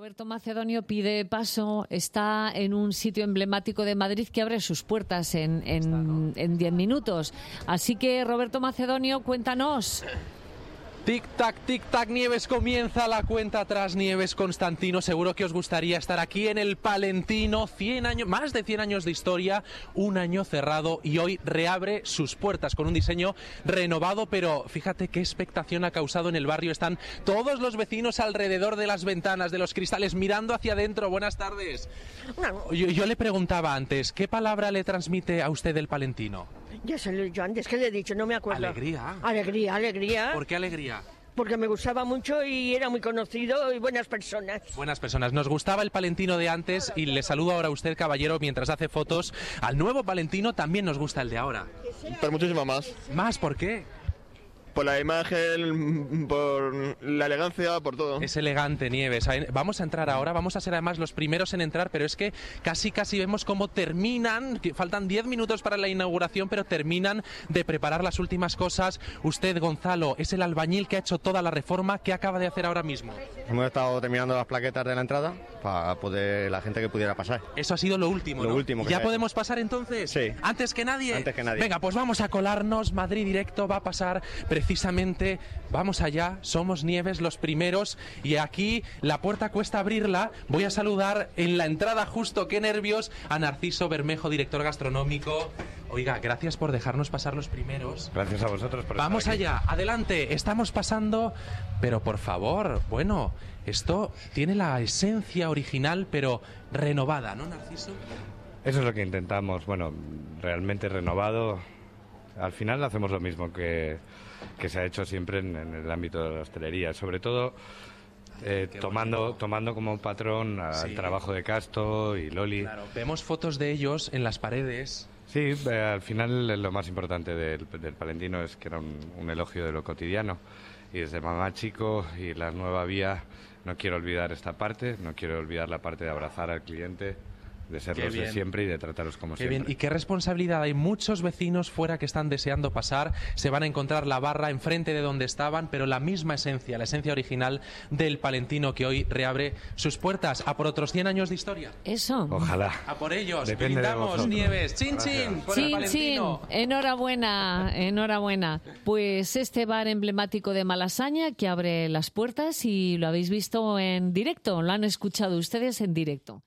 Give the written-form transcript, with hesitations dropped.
Roberto Macedonio pide paso, está en un sitio emblemático de Madrid que abre sus puertas en 10 minutos. Así que, Roberto Macedonio, cuéntanos. Tic-tac, Nieves, comienza la cuenta atrás, Nieves Constantino. Seguro que os gustaría estar aquí en el Palentino. 100 años, más de 100 años de historia, un año cerrado y hoy reabre sus puertas con un diseño renovado, pero fíjate qué expectación ha causado en el barrio. Están todos los vecinos alrededor de las ventanas, de los cristales, mirando hacia adentro. Buenas tardes. Yo le preguntaba antes, ¿qué palabra le transmite a usted el Palentino? Ya se lo he dicho antes, que le he dicho, no me acuerdo. Alegría. Alegría. ¿Por qué alegría? Porque me gustaba mucho y era muy conocido y buenas personas. Buenas personas. Nos gustaba el Palentino de antes y le saludo ahora a usted, caballero, mientras hace fotos. Al nuevo Palentino también nos gusta el de ahora. Pero muchísimo más. ¿Más? ¿Por qué? Por la imagen, por la elegancia, por todo. Es elegante, Nieves. Vamos a entrar ahora, vamos a ser además los primeros en entrar, pero es que casi vemos cómo terminan, que faltan 10 minutos para la inauguración, pero terminan de preparar las últimas cosas. Usted, Gonzalo, es el albañil que ha hecho toda la reforma. ¿Qué acaba de hacer ahora mismo? Hemos estado terminando las plaquetas de la entrada para poder la gente que pudiera pasar. Eso ha sido lo último, ¿no? Lo último. ¿Ya podemos pasar entonces? Sí. ¿Antes que nadie? Antes que nadie. Venga, pues vamos a colarnos. Madrid Directo va a pasar precisamente. Vamos allá, somos Nieves los primeros y aquí la puerta cuesta abrirla. Voy a saludar en la entrada justo, qué nervios, a Narciso Bermejo, director gastronómico. Oiga, gracias por dejarnos pasar los primeros. Gracias a vosotros por Vamos estar aquí. allá, adelante, estamos pasando, pero por favor, bueno, esto tiene la esencia original, pero renovada, ¿no, Narciso? Eso es lo que intentamos, bueno, realmente renovado. Al final hacemos lo mismo que se ha hecho siempre en el ámbito de la hostelería, sobre todo tomando como patrón al trabajo de Casto y Loli. Claro, vemos fotos de ellos en las paredes. Sí, al final lo más importante del Palentino es que era un elogio de lo cotidiano. Y desde Mamá Chico y la nueva vía no quiero olvidar esta parte, no quiero olvidar la parte de abrazar al cliente, de ser los de siempre y de tratarlos como siempre. Bien. Y qué responsabilidad. Hay muchos vecinos fuera que están deseando pasar. Se van a encontrar la barra enfrente de donde estaban, pero la misma esencia, la esencia original del Palentino que hoy reabre sus puertas. A por otros 100 años de historia. Eso. Ojalá. A por ellos. Depende de Brindamos, vosotros. Nieves. Chin, chin. Por el Palentino. Enhorabuena. Pues este bar emblemático de Malasaña que abre las puertas y lo habéis visto en directo, lo han escuchado ustedes en directo.